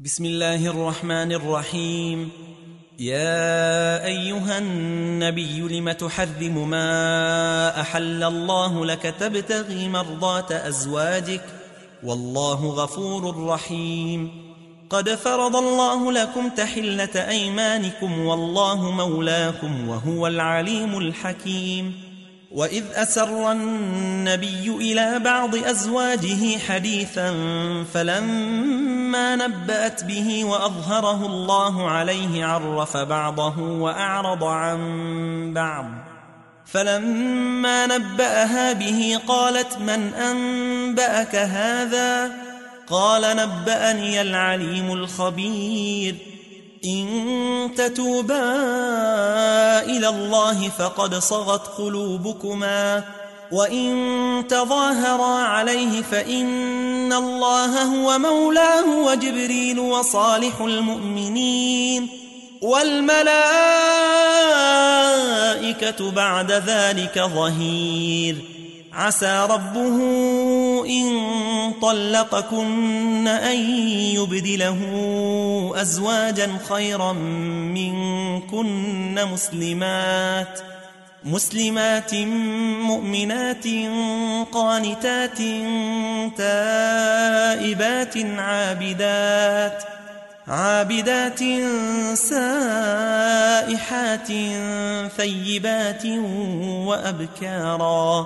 بسم الله الرحمن الرحيم. يا أيها النبي لم تحرم ما أحل الله لك تبتغي مرضات أزواجك والله غفور رحيم. قد فرض الله لكم تحلة أيمانكم والله مولاكم وهو العليم الحكيم. وإذ أسر النبي إلى بعض أزواجه حديثا فلما نبأت به وأظهره الله عليه عرف بعضه وأعرض عن بعض، فلما نبأها به قالت من أنبأك هذا؟ قال نبأني العليم الخبير. إن تتوبا إلى الله فقد صغت قلوبكما وإن تظاهرا عليه فإن الله هو مولاه وجبريل وصالح المؤمنين والملائكة بعد ذلك ظهير. عسى ربه إن طلقكن أن يبدله أزواجا خيرا منكن مسلمات مؤمنات قانتات تائبات عابدات سائحات ثيبات وأبكارا.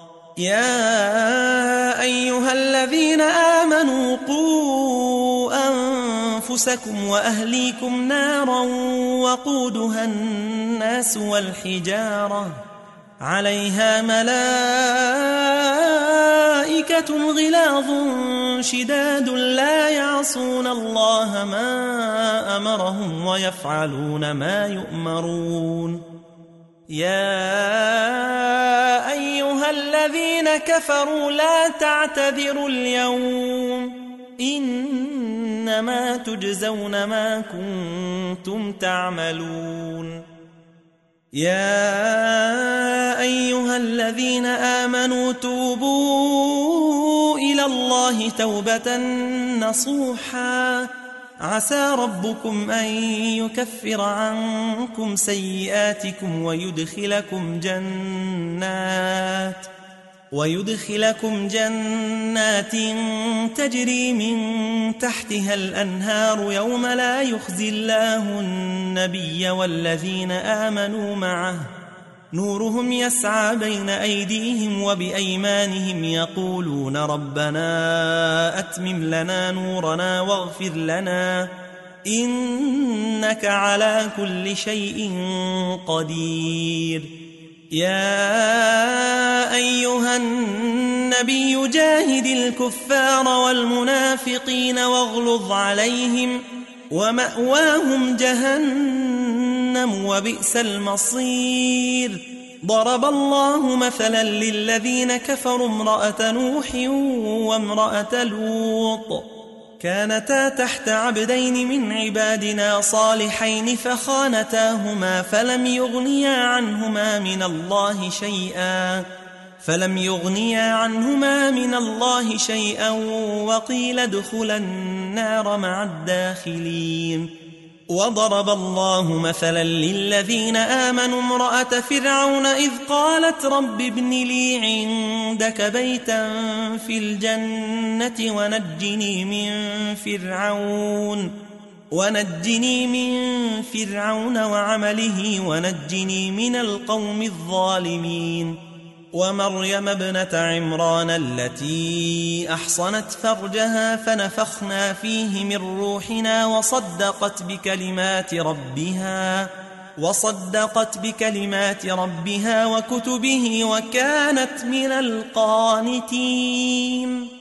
يا أيها الذين آمنوا قوا أنفسكم وأهليكم نارا وقودها الناس والحجارة عليها ملائكة غلاظ شداد لا يعصون الله ما أمرهم ويفعلون ما يؤمرون. يا أيها الذين كفروا لا تعتذروا اليوم إنما تجزون ما كنتم تعملون. يا أيها الذين آمنوا توبوا إلى الله توبة نصوحا عسى ربكم أن يكفر عنكم سيئاتكم ويدخلكم جنات تجري من تحتها الأنهار يوم لا يخزي الله النبي والذين آمنوا معه نورهم يسعى بين أيديهم وبأيمانهم يقولون ربنا أتمم لنا نورنا واغفر لنا إنك على كل شيء قدير. يا أيها النبي جاهد الكفار والمنافقين واغلظ عليهم ومأواهم جهنم وبئس المصير. ضرب الله مثلا للذين كفروا امرأة نوح وامرأة لوط كانتا تحت عبدين من عبادنا صالحين فخانتاهما فلم يغنيا عنهما من الله شيئا وقيل ادخلا النار مع الداخلين. وضرب الله مثلا للذين آمنوا امرأة فرعون إذ قالت رب ابن لي عندك بيتا في الجنة ونجني من فرعون وعمله ونجني من القوم الظالمين. ومريم ابنة عمران التي أحصنت فرجها فنفخنا فيه من روحنا وصدقت بكلمات ربها وكتبه وكانت من القانتين.